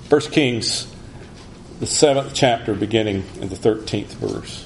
1 Kings, the 7th chapter, beginning in the 13th verse.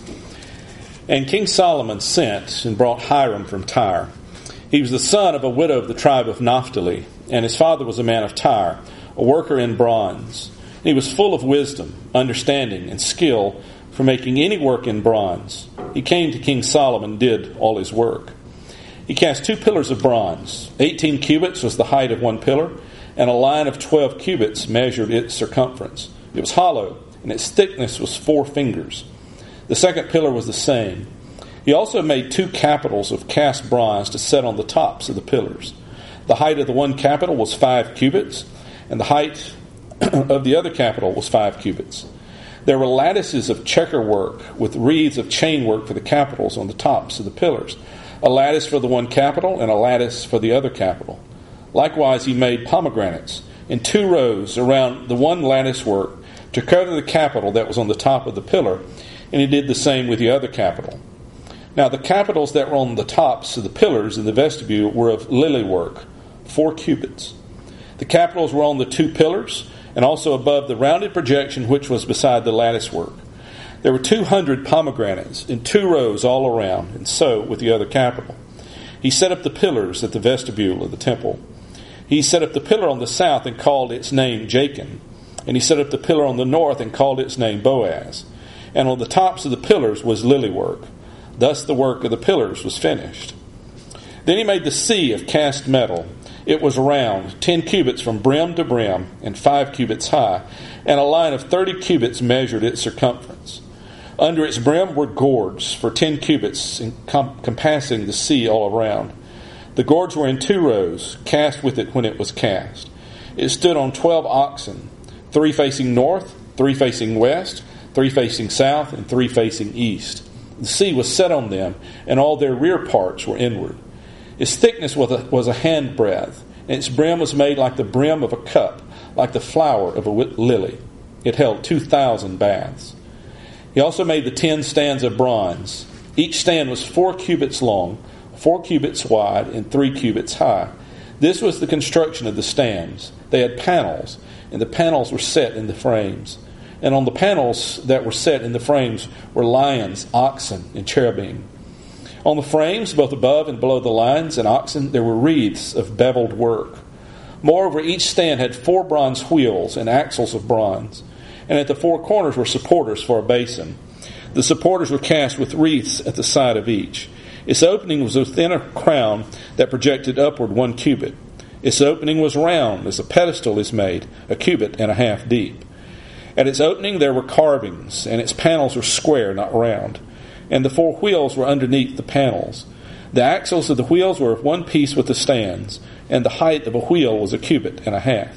And King Solomon sent and brought Hiram from Tyre. He was the son of a widow of the tribe of Naphtali, and his father was a man of Tyre, a worker in bronze. And he was full of wisdom, understanding, and skill for making any work in bronze. He came to King Solomon and did all his work. He cast 2 pillars of bronze. 18 cubits was the height of one pillar, and a line of 12 cubits measured its circumference. It was hollow, and its thickness was 4 fingers. The second pillar was the same. He also made 2 capitals of cast bronze to set on the tops of the pillars. The height of the one capital was 5 cubits, and the height of the other capital was 5 cubits. There were lattices of checker work with wreaths of chain work for the capitals on the tops of the pillars, a lattice for the one capital and a lattice for the other capital. Likewise, he made pomegranates in 2 rows around the one lattice work to cover the capital that was on the top of the pillar, and he did the same with the other capital. Now the capitals that were on the tops of the pillars in the vestibule were of lily work, 4 cubits. The capitals were on the 2 pillars, and also above the rounded projection which was beside the lattice work. There were 200 pomegranates in 2 rows all around, and so with the other capital. He set up the pillars at the vestibule of the temple. He set up the pillar on the south and called its name Jachin, and he set up the pillar on the north and called its name Boaz. And on the tops of the pillars was lily work. Thus the work of the pillars was finished. Then he made the sea of cast metal. It was round, 10 cubits from brim to brim, and 5 cubits high, and a line of 30 cubits measured its circumference. Under its brim were gourds for 10 cubits, compassing the sea all around. The gourds were in 2 rows, cast with it when it was cast. It stood on 12 oxen, 3 facing north, 3 facing west, 3 facing south, and 3 facing east. The sea was set on them, and all their rear parts were inward. Its thickness was a handbreadth, and its brim was made like the brim of a cup, like the flower of a lily. It held 2,000 baths. He also made the 10 stands of bronze. Each stand was 4 cubits long, 4 cubits wide, and 3 cubits high. This was the construction of the stands. They had panels, and the panels were set in the frames. And on the panels that were set in the frames were lions, oxen, and cherubim. On the frames, both above and below the lions and oxen, there were wreaths of beveled work. Moreover, each stand had 4 bronze wheels and axles of bronze. And at the 4 corners were supporters for a basin. The supporters were cast with wreaths at the side of each. Its opening was within a crown that projected upward 1 cubit. Its opening was round, as a pedestal is made, 1.5 cubits deep. At its opening there were carvings, and its panels were square, not round. And the 4 wheels were underneath the panels. The axles of the wheels were of one piece with the stands, and the height of a wheel was 1.5 cubits.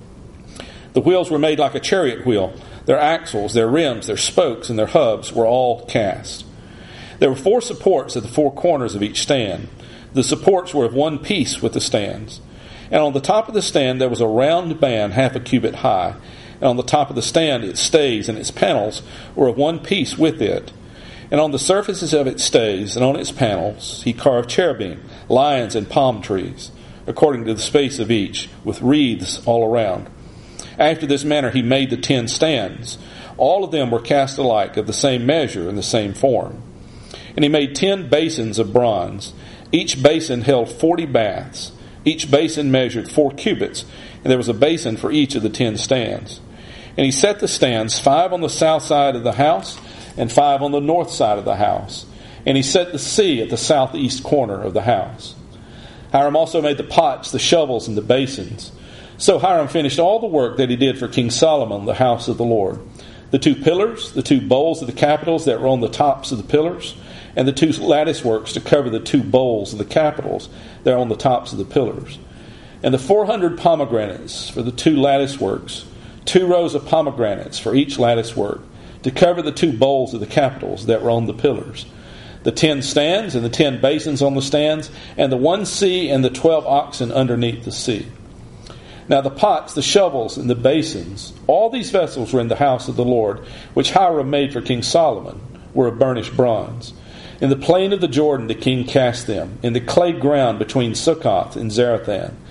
The wheels were made like a chariot wheel. Their axles, their rims, their spokes, and their hubs were all cast. There were 4 supports at the 4 corners of each stand. The supports were of one piece with the stands. And on the top of the stand there was a round band 0.5 cubit high. And on the top of the stand its stays and its panels were of one piece with it. And on the surfaces of its stays and on its panels he carved cherubim, lions, and palm trees, according to the space of each, with wreaths all around. After this manner he made the 10 stands. All of them were cast alike, of the same measure and the same form. And he made 10 basins of bronze. Each basin held 40 baths. Each basin measured 4 cubits, and there was a basin for each of the 10 stands. And he set the stands, 5 on the south side of the house, and 5 on the north side of the house. And he set the sea at the southeast corner of the house. Hiram also made the pots, the shovels, and the basins. So Hiram finished all the work that he did for King Solomon, the house of the Lord. The 2 pillars, the 2 bowls of the capitals that were on the tops of the pillars, and the 2 lattice works to cover the 2 bowls of the capitals that are on the tops of the pillars. And the 400 pomegranates for the 2 lattice works, 2 rows of pomegranates for each lattice work, to cover the 2 bowls of the capitals that were on the pillars. The 10 stands and the 10 basins on the stands, and the 1 sea and the 12 oxen underneath the sea. Now the pots, the shovels, and the basins, all these vessels were in the house of the Lord, which Hiram made for King Solomon, were of burnished bronze. In the plain of the Jordan the king cast them, in the clay ground between Succoth and Zarethan.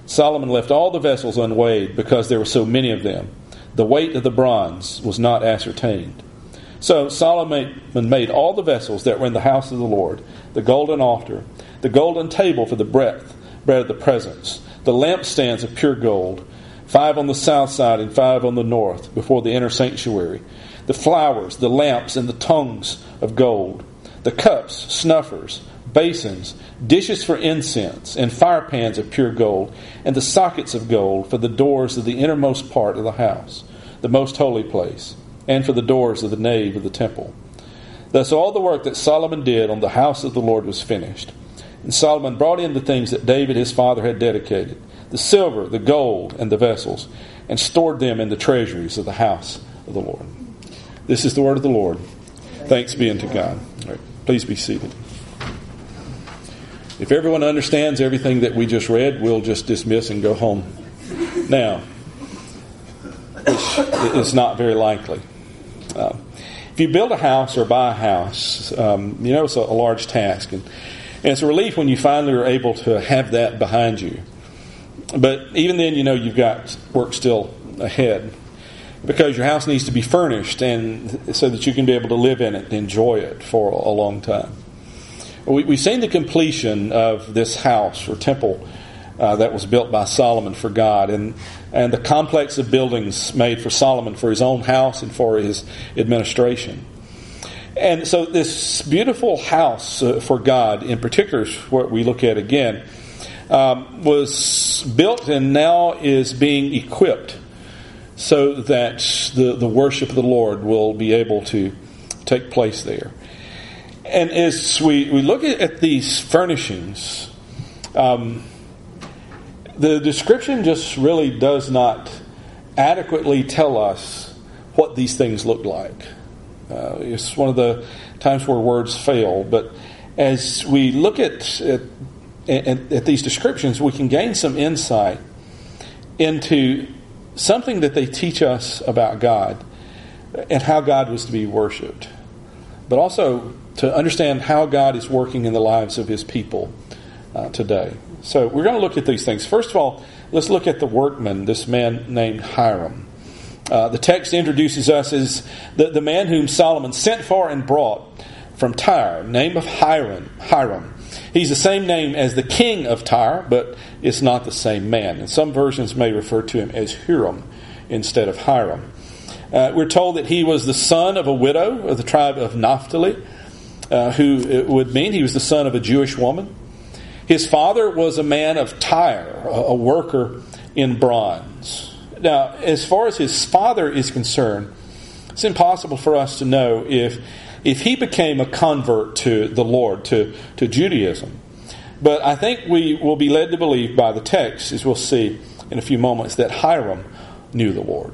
Solomon left all the vessels unweighed because there were so many of them. The weight of the bronze was not ascertained. So Solomon made all the vessels that were in the house of the Lord, the golden altar, the golden table for the bread of the presence, the lampstands of pure gold, 5 on the south side and 5 on the north, before the inner sanctuary, the flowers, the lamps, and the tongues of gold, the cups, snuffers, basins, dishes for incense, and fire pans of pure gold, and the sockets of gold for the doors of the innermost part of the house, the most holy place, and for the doors of the nave of the temple. Thus all the work that Solomon did on the house of the Lord was finished. And Solomon brought in the things that David his father had dedicated, the silver, the gold, and the vessels, and stored them in the treasuries of the house of the Lord. This is the word of the Lord. Thanks be unto God. All right, please be seated. If everyone understands everything that we just read, we'll just dismiss and go home now, which is not very likely. If you build a house or buy a house, it's a large task. And it's a relief when you finally are able to have that behind you. But even then, you've got work still ahead, because your house needs to be furnished and so that you can be able to live in it and enjoy it for a long time. We've seen the completion of this house or temple that was built by Solomon for God, and the complex of buildings made for Solomon for his own house and for his administration. And so this beautiful house for God, in particular, is what we look at again, was built and now is being equipped so that the worship of the Lord will be able to take place there. And as we look at these furnishings, the description just really does not adequately tell us what these things look like. It's one of the times where words fail. But as we look at these descriptions, we can gain some insight into something that they teach us about God and how God was to be worshipped, but also to understand how God is working in the lives of His people today. So we're going to look at these things. First of all, let's look at the workman, this man named Hiram. The text introduces us as the man whom Solomon sent for and brought from Tyre, name of Hiram. He's the same name as the king of Tyre, but it's not the same man. And some versions may refer to him as Huram instead of Hiram. We're told that he was the son of a widow of the tribe of Naphtali, who it would mean he was the son of a Jewish woman. His father was a man of Tyre, a worker in bronze. Now, as far as his father is concerned, it's impossible for us to know if he became a convert to the Lord, to Judaism. But I think we will be led to believe by the text, as we'll see in a few moments, that Hiram knew the Lord.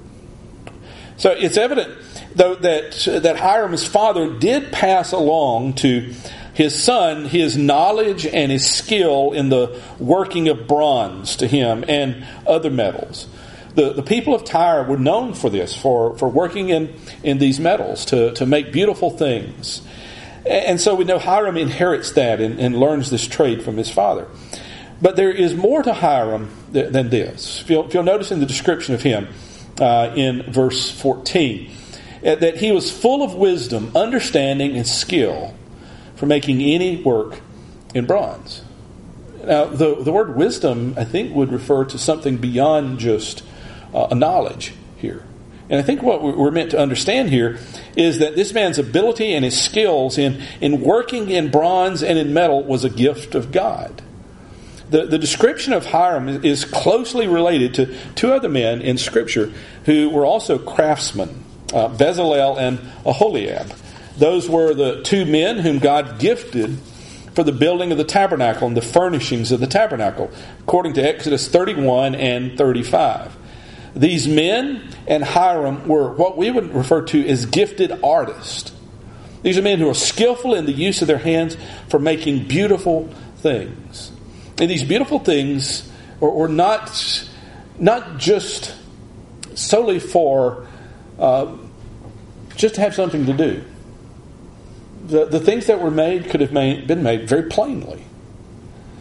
So it's evident, though, that Hiram's father did pass along to his son his knowledge and his skill in the working of bronze to him and other metals. The people of Tyre were known for this, for working in these metals, to make beautiful things. And so we know Hiram inherits that and learns this trade from his father. But there is more to Hiram than this. If you'll notice in the description of him in verse 14, that he was full of wisdom, understanding, and skill for making any work in bronze. Now, the word wisdom, I think, would refer to something beyond just a knowledge here. And I think what we're meant to understand here is that this man's ability and his skills in working in bronze and in metal was a gift of God. The description of Hiram is closely related to two other men in Scripture who were also craftsmen, Bezalel and Aholiab. Those were the two men whom God gifted for the building of the tabernacle and the furnishings of the tabernacle, according to Exodus 31 and 35. These men and Hiram were what we would refer to as gifted artists. These are men who are skillful in the use of their hands for making beautiful things. And these beautiful things are not just solely for just to have something to do. The things that were made could have been made very plainly.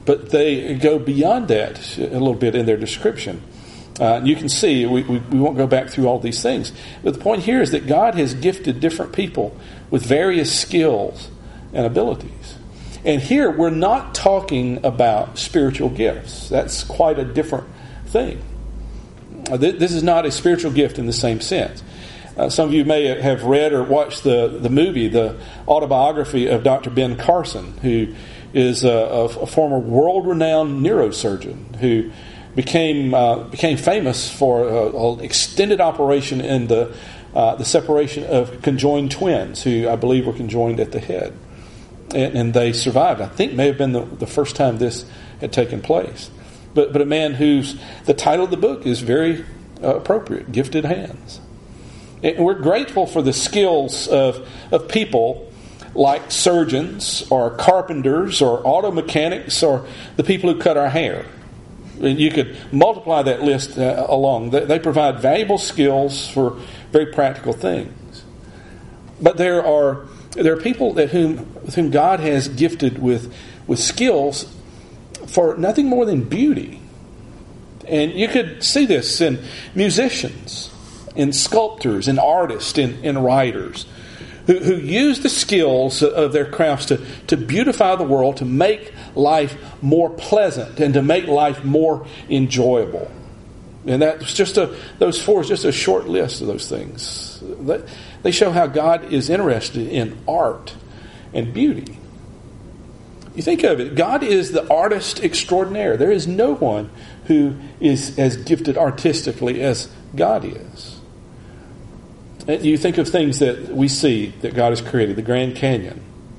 But they go beyond that a little bit in their description. You can see, we won't go back through all these things. But the point here is that God has gifted different people with various skills and abilities. And here we're not talking about spiritual gifts. That's quite a different thing. This is not a spiritual gift in the same sense. Some of you may have read or watched the movie, the autobiography of Dr. Ben Carson, who is a former world-renowned neurosurgeon who became famous for an extended operation in the separation of conjoined twins, who I believe were conjoined at the head, and they survived. I think may have been the first time this had taken place. But a man whose the title of the book is very appropriate, Gifted Hands. And we're grateful for the skills of people like surgeons or carpenters or auto mechanics or the people who cut our hair. And you could multiply that list along. They provide valuable skills for very practical things. But there are people with whom God has gifted with skills for nothing more than beauty. And you could see this in musicians, in sculptors, in artists, in writers, who use the skills of their crafts to beautify the world, to make life more pleasant, and to make life more enjoyable. And that's those four is just a short list of those things. They show how God is interested in art and beauty. You think of it, God is the artist extraordinaire. There is no one who is as gifted artistically as God is. And you think of things that we see that God has created, the Grand Canyon,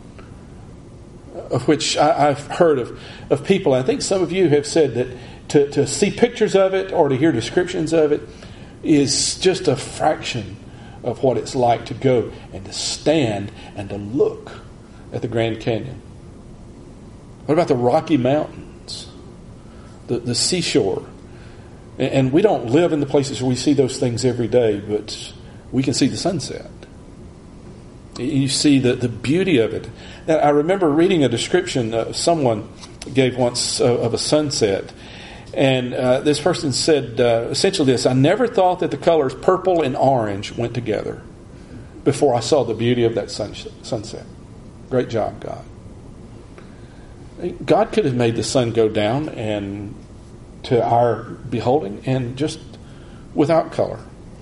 of which I've heard of people. I think some of you have said that to see pictures of it or to hear descriptions of it is just a fraction of what it's like to go and to stand and to look at the Grand Canyon. What about the Rocky Mountains, the seashore? And we don't live in the places where we see those things every day, but we can see the sunset. You see the beauty of it. Now, I remember reading a description someone gave once of a sunset, and this person said essentially this: I never thought that the colors purple and orange went together before I saw the beauty of that sunset. Great job, God. God could have made the sun go down and to our beholding and just without color.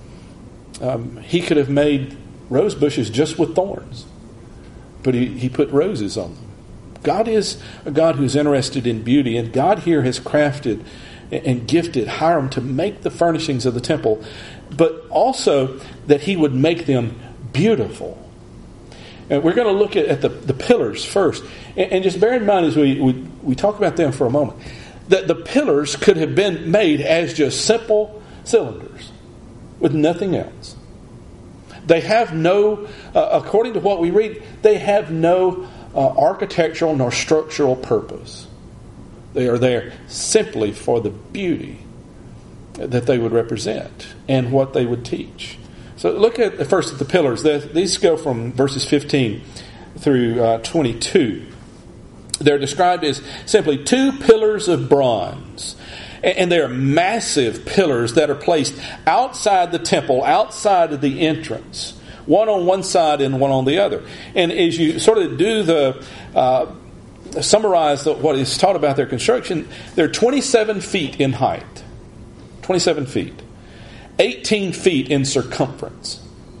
He could have made rose bushes just with thorns, but he put roses on them. God is a God who's interested in beauty, and God here has crafted and gifted Hiram to make the furnishings of the temple, but also that he would make them beautiful. And we're going to look at the pillars first. And just bear in mind as we talk about them for a moment, that the pillars could have been made as just simple cylinders with nothing else. They have no, according to what we read, they have no architectural nor structural purpose. They are there simply for the beauty that they would represent and what they would teach. So look at first at the pillars. These go from verses 15 through 22. They're described as simply 2 pillars of bronze. And they are massive pillars that are placed outside the temple, outside of the entrance. One on one side and one on the other. And as you sort of do summarize what is taught about their construction, they're 27 feet in height. 27 feet. 18 feet in circumference.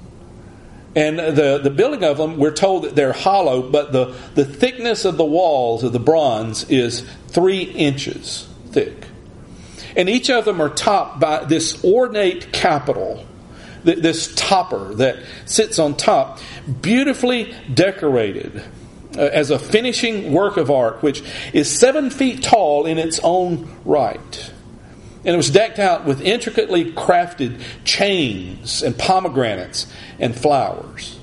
And the building of them, we're told that they're hollow, but the thickness of the walls of the bronze is 3 inches thick. And each of them are topped by this ornate capital, this topper that sits on top, beautifully decorated as a finishing work of art, which is 7 feet tall in its own right. And it was decked out with intricately crafted chains and pomegranates and flowers.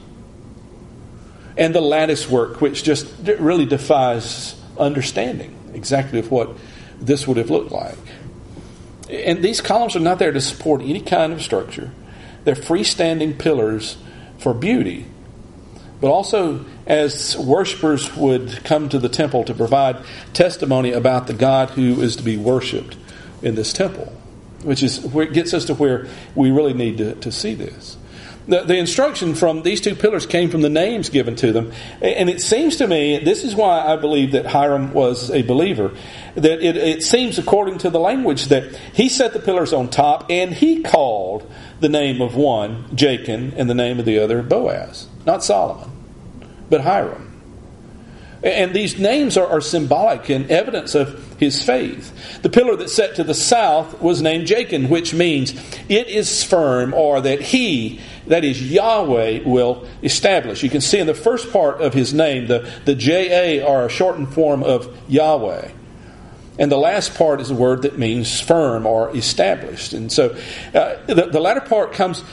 And the lattice work, which just really defies understanding exactly of what this would have looked like. And these columns are not there to support any kind of structure. They're freestanding pillars for beauty. but also as worshipers would come to the temple to provide testimony about the God who is to be worshipped in this temple, which is where it gets us to where we really need to see this. The instruction from these two pillars came from the names given to them. And it seems to me, this is why I believe that Hiram was a believer, that it seems according to the language that he set the pillars on top and he called the name of one Jachin and the name of the other Boaz. Not Solomon, but Hiram. And these names are symbolic and evidence of his faith. The pillar that sat to the south was named Jachin, which means it is firm, or that he, that is Yahweh, will establish. You can see in the first part of his name, the J-A are a shortened form of Yahweh. And the last part is a word that means firm or established. And so the latter part comes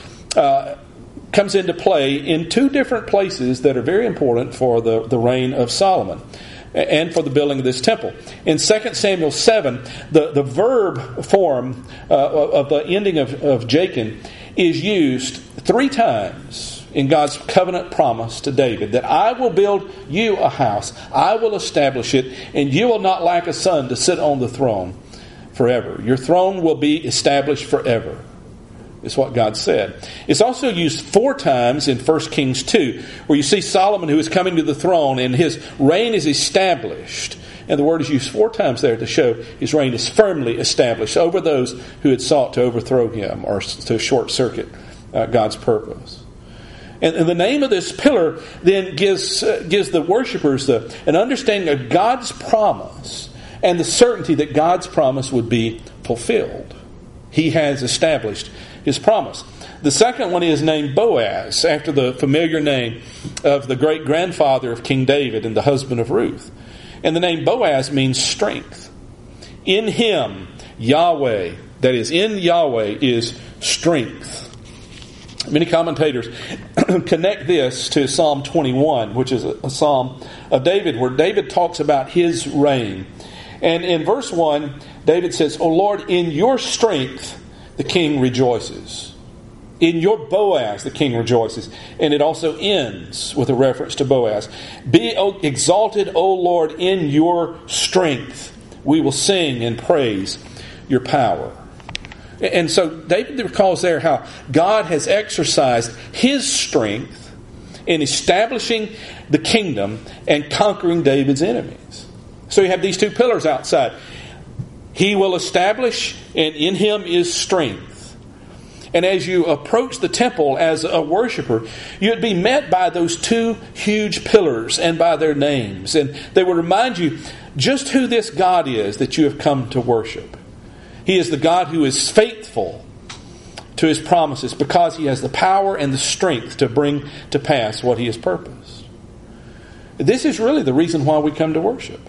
into play in two different places that are very important for the reign of Solomon and for the building of this temple. In 2 Samuel 7, the verb form of the ending of Jachin is used 3 times in God's covenant promise to David, that I will build you a house, I will establish it, and you will not lack a son to sit on the throne forever. Your throne will be established forever. Is what God said. It's also used 4 times in 1 Kings 2, where you see Solomon who is coming to the throne and his reign is established. And the word is used 4 times there to show his reign is firmly established over those who had sought to overthrow him or to short circuit God's purpose. And the name of this pillar then gives the worshipers an understanding of God's promise and the certainty that God's promise would be fulfilled. He has established his promise. The second one is named Boaz, after the familiar name of the great-grandfather of King David and the husband of Ruth. And the name Boaz means strength. In him, Yahweh, that is, in Yahweh is strength. Many commentators connect this to Psalm 21, which is a psalm of David, where David talks about his reign. And in verse 1, David says, O Lord, in your strength the king rejoices. In your Boaz the king rejoices. And it also ends with a reference to Boaz. Be exalted, O Lord, in your strength. We will sing and praise your power. And so David recalls there how God has exercised his strength in establishing the kingdom and conquering David's enemies. So you have these 2 pillars outside. He will establish, and in him is strength. And as you approach the temple as a worshiper, you would be met by those 2 huge pillars and by their names. And they would remind you just who this God is that you have come to worship. He is the God who is faithful to his promises because he has the power and the strength to bring to pass what he has purposed. This is really the reason why we come to worship.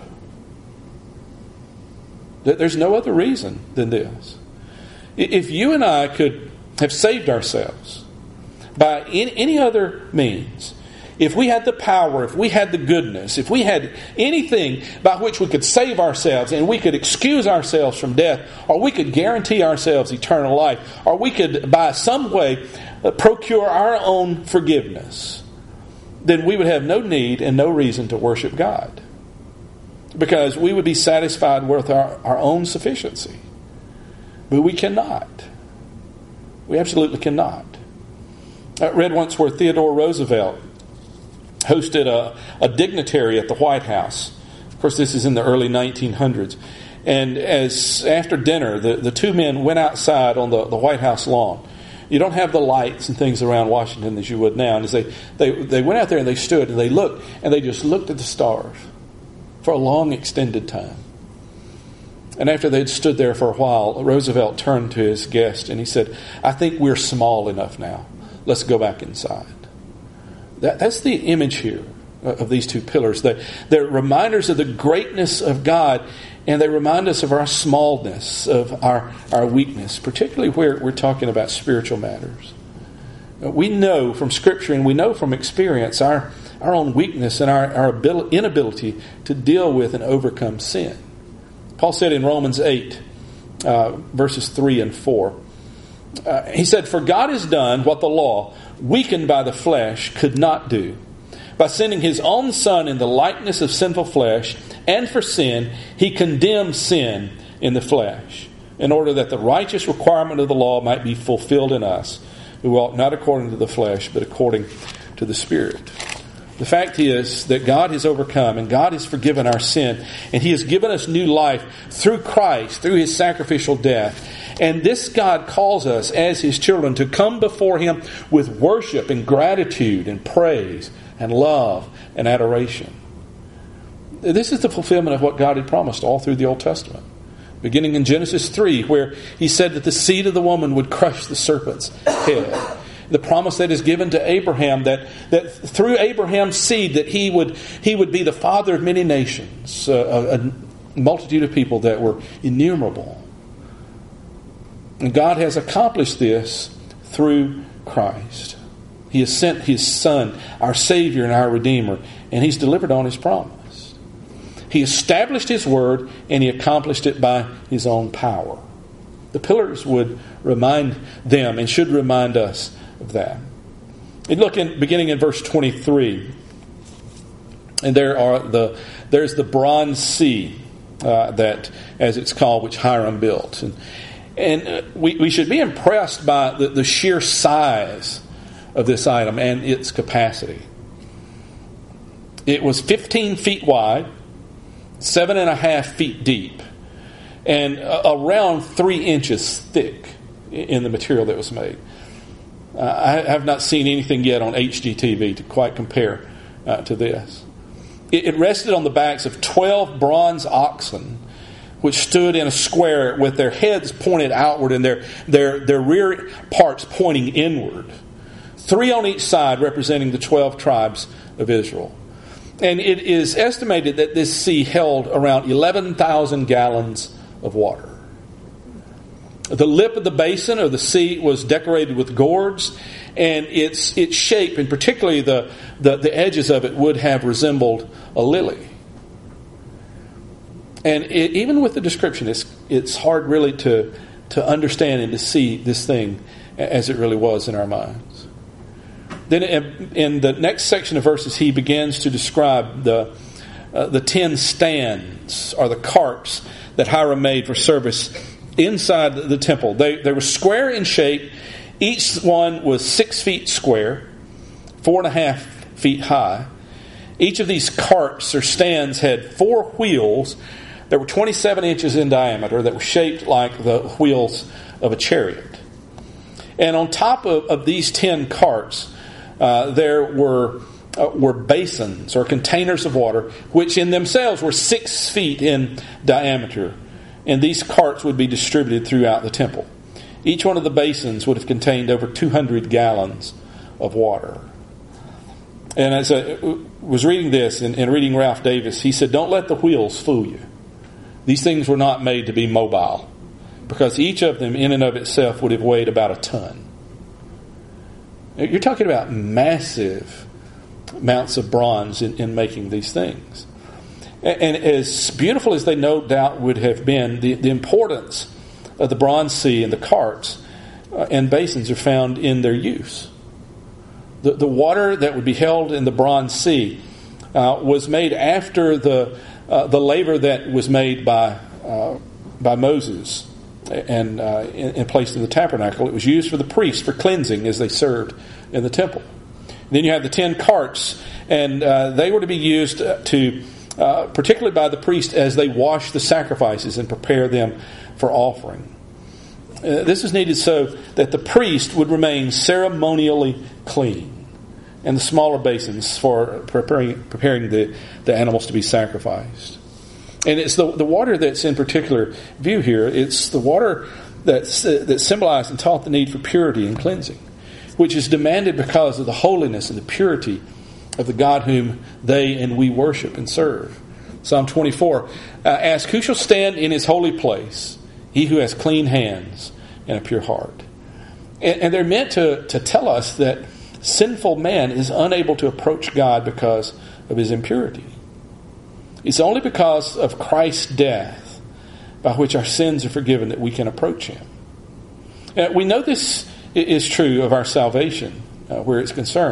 There's no other reason than this. If you and I could have saved ourselves by any other means, if we had the power, if we had the goodness, if we had anything by which we could save ourselves and we could excuse ourselves from death, or we could guarantee ourselves eternal life, or we could by some way procure our own forgiveness, then we would have no need and no reason to worship God. Because we would be satisfied with our own sufficiency. But we cannot. We absolutely cannot. I read once where Theodore Roosevelt hosted a dignitary at the White House. Of course, this is in the early 1900s. And as after dinner, the 2 men went outside on the White House lawn. You don't have the lights and things around Washington as you would now. And as they went out there and they stood and they looked, and they just looked at the stars for a long extended time. And after they'd stood there for a while, Roosevelt turned to his guest and he said, I think we're small enough now. Let's go back inside. That's the image here of these 2 pillars. They're reminders of the greatness of God, and they remind us of our smallness, of our weakness, particularly where we're talking about spiritual matters. We know from Scripture and we know from experience our own weakness and our inability to deal with and overcome sin. Paul said in Romans 8, verses 3 and 4, he said, For God has done what the law, weakened by the flesh, could not do. by sending his own Son in the likeness of sinful flesh, and for sin, he condemned sin in the flesh, in order that the righteous requirement of the law might be fulfilled in us, who walk not according to the flesh, but according to the Spirit. The fact is that God has overcome and God has forgiven our sin, and He has given us new life through Christ, through His sacrificial death. And this God calls us as His children to come before Him with worship and gratitude and praise and love and adoration. This is the fulfillment of what God had promised all through the Old Testament. Beginning in Genesis 3, where He said that the seed of the woman would crush the serpent's head. The promise that is given to Abraham, that through Abraham's seed that he would be the father of many nations, a multitude of people that were innumerable. And God has accomplished this through Christ. He has sent His Son, our Savior and our Redeemer, and He's delivered on His promise. He established His word, and He accomplished it by His own power. The pillars would remind them and should remind us of that. And look beginning in verse 23, and there's the bronze sea that, as it's called, which Hiram built, and we should be impressed by the sheer size of this item and its capacity. It was 15 feet wide, 7.5 feet deep, and around 3 inches thick in the material that was made. I have not seen anything yet on HGTV to quite compare to this. It rested on the backs of 12 bronze oxen, which stood in a square with their heads pointed outward and their rear parts pointing inward. 3 on each side representing the 12 tribes of Israel. And it is estimated that this sea held around 11,000 gallons of water. The lip of the basin or the sea was decorated with gourds, and its shape, and particularly the edges of it, would have resembled a lily. And even with the description, it's hard really to understand and to see this thing as it really was in our minds. Then in the next section of verses, he begins to describe the 10 stands, or the carts, that Hiram made for service inside the temple. They were square in shape. Each one was 6 feet square, 4.5 feet high. Each of these carts or stands had 4 wheels that were 27 inches in diameter, that were shaped like the wheels of a chariot. And on top of these 10 carts, there were basins or containers of water, which in themselves were 6 feet in diameter. And these carts would be distributed throughout the temple. Each one of the basins would have contained over 200 gallons of water. And as I was reading this and reading Ralph Davis, he said, don't let the wheels fool you. These things were not made to be mobile, because each of them in and of itself would have weighed about a ton. You're talking about massive amounts of bronze in making these things. And as beautiful as they no doubt would have been, the importance of the bronze sea and the carts and basins are found in their use. The water that would be held in the bronze sea was made after the laver that was made by Moses and placed in the tabernacle. It was used for the priests for cleansing as they served in the temple. Then you have the 10 carts, and they were to be used to particularly by the priest as they wash the sacrifices and prepare them for offering. This is needed so that the priest would remain ceremonially clean, and the smaller basins for preparing the animals to be sacrificed. And it's the water that's in particular view here. It's the water that symbolized and taught the need for purity and cleansing, which is demanded because of the holiness and the purity of the God whom they and we worship and serve. Psalm 24 asks, who shall stand in His holy place? He who has clean hands and a pure heart. And they're meant to tell us that sinful man is unable to approach God because of his impurity. It's only because of Christ's death by which our sins are forgiven that we can approach Him. We know this is true of our salvation where it's concerned.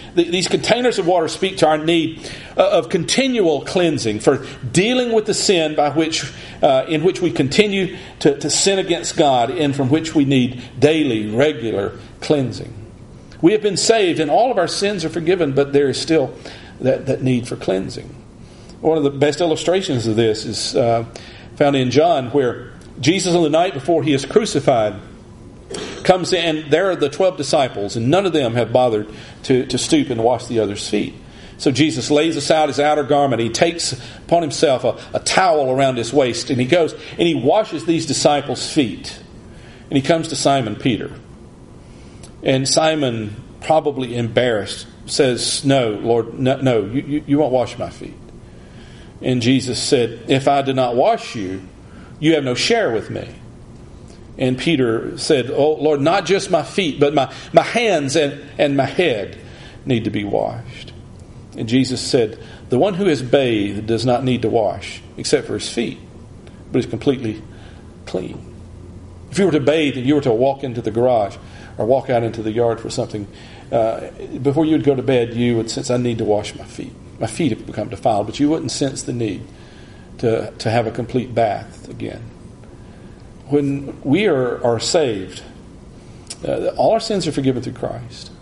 These containers of water speak to our need of continual cleansing, for dealing with the sin in which we continue to sin against God, and from which we need daily, regular cleansing. We have been saved and all of our sins are forgiven, but there is still that need for cleansing. One of the best illustrations of this is found in John, where Jesus, on the night before he is crucified, comes in, and there are the 12 disciples, and none of them have bothered to stoop and wash the others' feet. So Jesus lays aside his outer garment. He takes upon himself a towel around his waist, and he goes and he washes these disciples' feet. And he comes to Simon Peter. And Simon, probably embarrassed, says, "No, Lord, no, you won't wash my feet." And Jesus said, "If I do not wash you, you have no share with me." And Peter said, "Oh, Lord, not just my feet, but my hands and my head need to be washed." And Jesus said, "The one who is bathed does not need to wash, except for his feet, but is completely clean." If you were to bathe and you were to walk into the garage or walk out into the yard for something, before you would go to bed, you would sense, "I need to wash my feet. My feet have become defiled," but you wouldn't sense the need to have a complete bath again. When we are saved, all our sins are forgiven through Christ.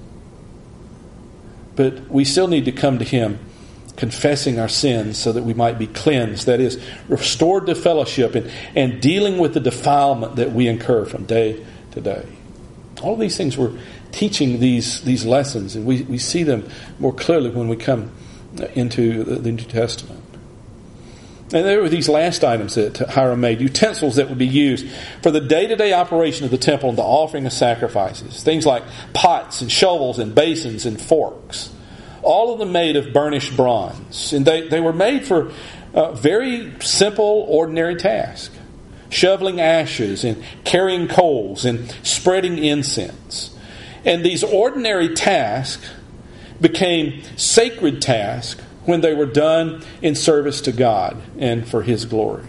But we still need to come to him confessing our sins so that we might be cleansed. That is, restored to fellowship and dealing with the defilement that we incur from day to day. All of these things we're teaching these lessons, and we see them more clearly when we come into the New Testament. And there were these last items that Hiram made, utensils that would be used for the day-to-day operation of the temple and the offering of sacrifices. Things like pots and shovels and basins and forks. All of them made of burnished bronze. And they were made for a very simple, ordinary task. Shoveling ashes and carrying coals and spreading incense. And these ordinary tasks became sacred tasks when they were done in service to God and for his glory.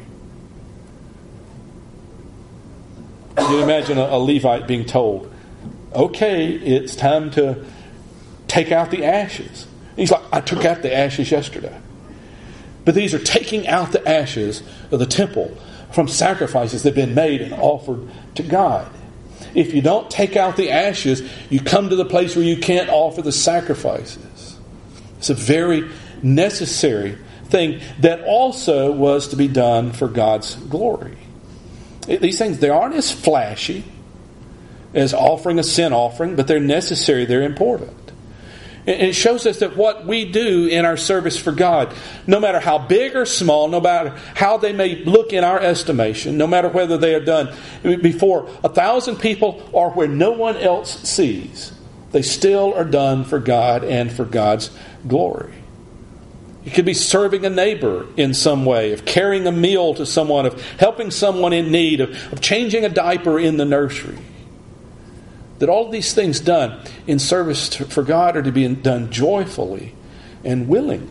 You can imagine a Levite being told, "Okay, it's time to take out the ashes." And he's like, "I took out the ashes yesterday." But these are taking out the ashes of the temple from sacrifices that have been made and offered to God. If you don't take out the ashes, you come to the place where you can't offer the sacrifices. It's a very necessary thing that also was to be done for God's glory. These things, they aren't as flashy as offering a sin offering, but they're necessary, they're important. And it shows us that what we do in our service for God, no matter how big or small, no matter how they may look in our estimation, no matter whether they are done before 1,000 people or where no one else sees, they still are done for God and for God's glory. It could be serving a neighbor in some way, of carrying a meal to someone, of helping someone in need, of changing a diaper in the nursery. That all of these things done in service for God are to be done joyfully and willingly.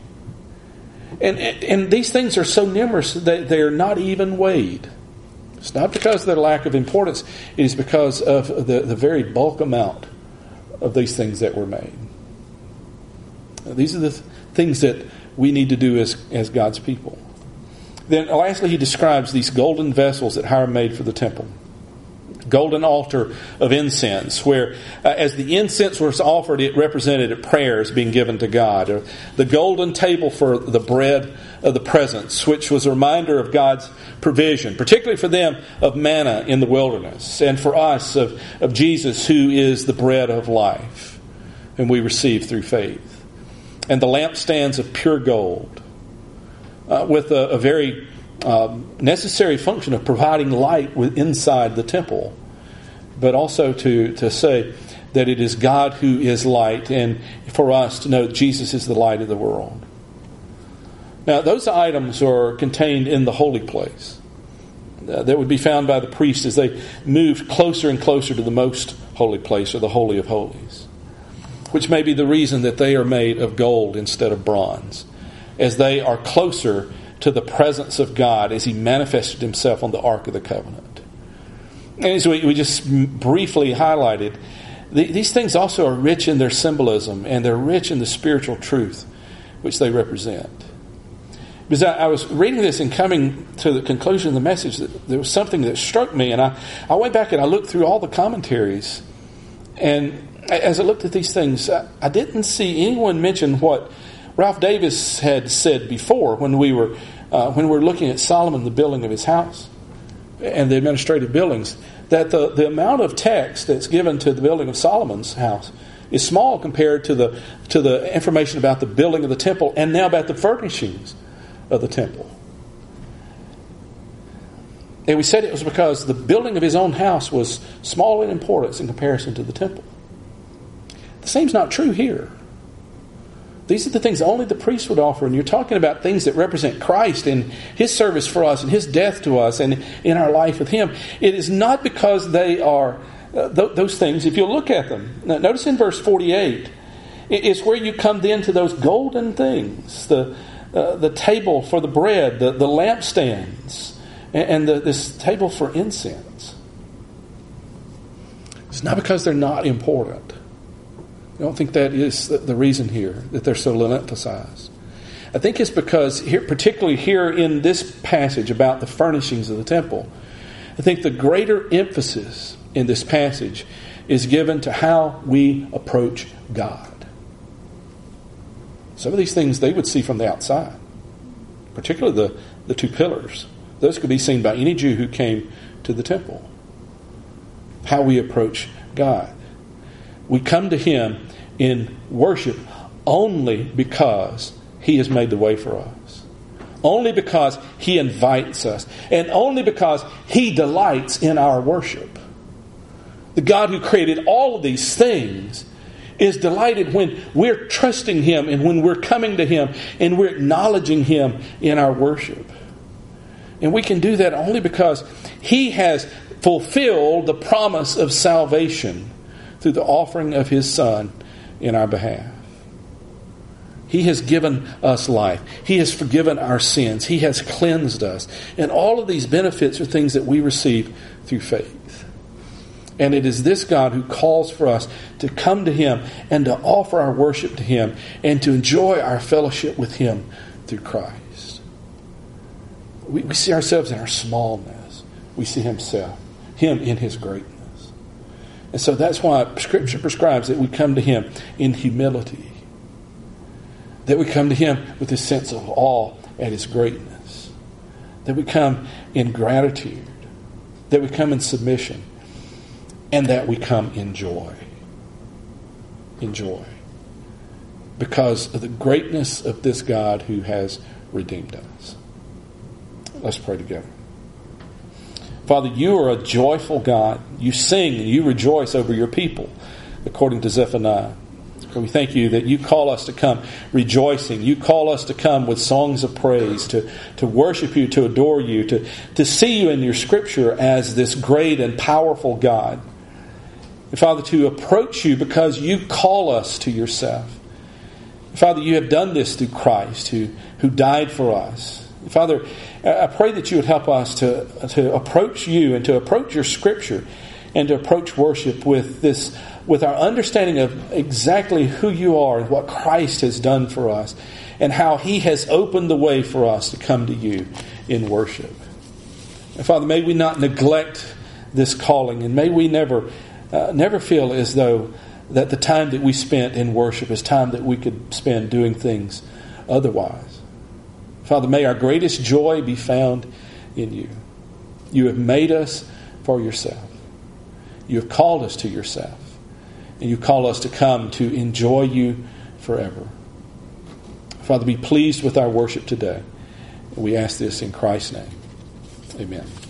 And these things are so numerous that they are not even weighed. It's not because of their lack of importance. It is because of the very bulk amount of these things that were made. These are the things that we need to do as God's people. Then lastly, he describes these golden vessels that Hiram made for the temple. Golden altar of incense, where as the incense was offered, it represented prayers being given to God. Or the golden table for the bread of the presence, which was a reminder of God's provision, particularly for them of manna in the wilderness, and for us of Jesus, who is the bread of life, and we receive through faith. And the lampstands of pure gold, with a very necessary function of providing light inside the temple, but also to say that it is God who is light, and for us to know that Jesus is the light of the world. Now, those items are contained in the holy place that would be found by the priest as they moved closer and closer to the most holy place, or the Holy of Holies, which may be the reason that they are made of gold instead of bronze, as they are closer to the presence of God as he manifested himself on the Ark of the Covenant. And as we just briefly highlighted, these things also are rich in their symbolism, and they're rich in the spiritual truth which they represent. Because I was reading this and coming to the conclusion of the message that there was something that struck me, and I went back and I looked through all the commentaries, and as I looked at these things, I didn't see anyone mention what Ralph Davis had said before when we were looking at Solomon, the building of his house, and the administrative buildings, that the amount of text that's given to the building of Solomon's house is small compared to the information about the building of the temple and now about the furnishings of the temple. And we said it was because the building of his own house was small in importance in comparison to the temple. The same's not true here. These are the things only the priest would offer, and you're talking about things that represent Christ and His service for us and His death to us and in our life with Him. It is not because they are those things. If you look at them, now, notice in verse 48, it's where you come then to those golden things, the table for the bread, the lampstands, and this table for incense. It's not because they're not important. I don't think that is the reason here, that they're so emphasized. I think it's because, particularly here in this passage about the furnishings of the temple, I think the greater emphasis in this passage is given to how we approach God. Some of these things they would see from the outside, particularly the two pillars. Those could be seen by any Jew who came to the temple. How we approach God. We come to Him in worship only because He has made the way for us. Only because He invites us. And only because He delights in our worship. The God who created all of these things is delighted when we're trusting Him and when we're coming to Him and we're acknowledging Him in our worship. And we can do that only because He has fulfilled the promise of salvation through the offering of His Son in our behalf. He has given us life. He has forgiven our sins. He has cleansed us. And all of these benefits are things that we receive through faith. And it is this God who calls for us to come to Him and to offer our worship to Him and to enjoy our fellowship with Him through Christ. We see ourselves in our smallness. We see Him in His greatness. And so that's why Scripture prescribes that we come to Him in humility. That we come to Him with a sense of awe at His greatness. That we come in gratitude. That we come in submission. And that we come in joy. In joy. Because of the greatness of this God who has redeemed us. Let's pray together. Father, You are a joyful God. You sing and You rejoice over Your people, according to Zephaniah. We thank You that You call us to come rejoicing. You call us to come with songs of praise, to worship You, to adore You, to see You in Your Scripture as this great and powerful God. And Father, to approach You because You call us to Yourself. Father, You have done this through Christ, who died for us. Father, I pray that You would help us to approach You and to approach Your Scripture and to approach worship with our understanding of exactly who You are and what Christ has done for us and how He has opened the way for us to come to You in worship. And Father, may we not neglect this calling, and may we never feel as though that the time that we spent in worship is time that we could spend doing things otherwise. Father, may our greatest joy be found in You. You have made us for Yourself. You have called us to Yourself. And You call us to come to enjoy You forever. Father, be pleased with our worship today. We ask this in Christ's name. Amen.